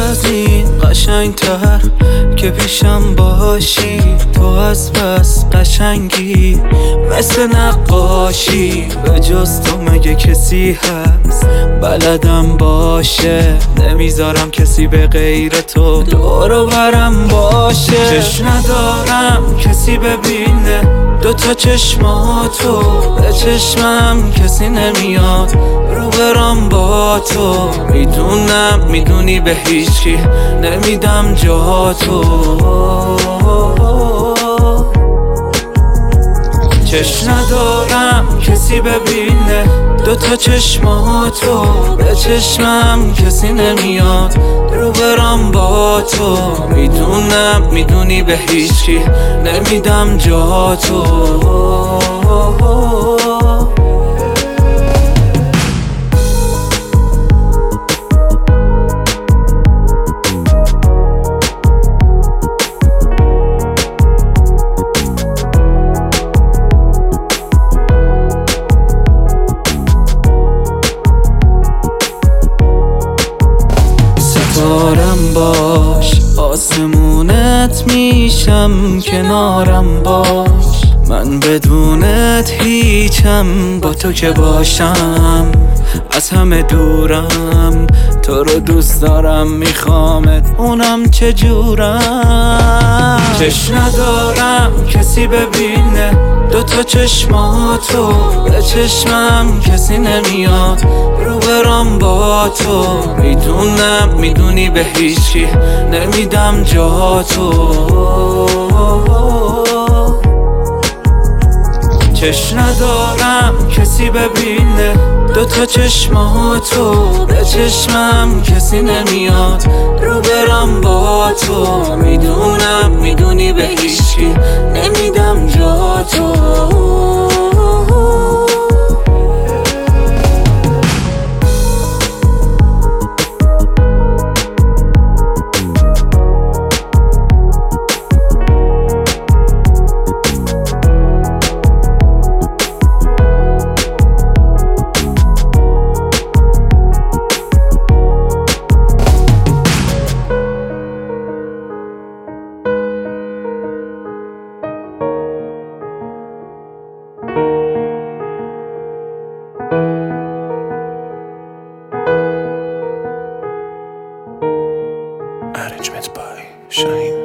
از این قشنگتر که پیشم باشی. تو از بس قشنگی مثل نقاشی، به جز تو مگه کسی هست بلدم باشه؟ نمیذارم کسی به غیر تو دور و برم باشه. چشم ندارم کسی ببینه دوتا چشماتو، به چشمم کسی نمیاد رو برام با تو. میدونم میدونی به هیچکی نمیدم جا تو. چشم ندارم کسی ببینه دوتا چشماتو، به چشمم کسی نمیاد رو برام با تو. میدونم میدونی به هیچکی نمیدم جا تو. ستارم باش آسمونت میشم، کنارم باش من بدونت هیچم. با تو که باشم از همه دورم، تو رو دوست دارم میخوامت اونم چجورم. چشم ندارم کسی ببینه دوتا چشماتو، به چشمم کسی نمیاد رو برام با تو. میدونم میدونی به هیچکی نمیدم جا تو. چشم ندارم کسی ببینه دوتا چشماتو، به چشمم کسی نمیاد رو برام با تو. میدونم میدونی به هیچکی نمیدم جا تو. Arrangement by Shine.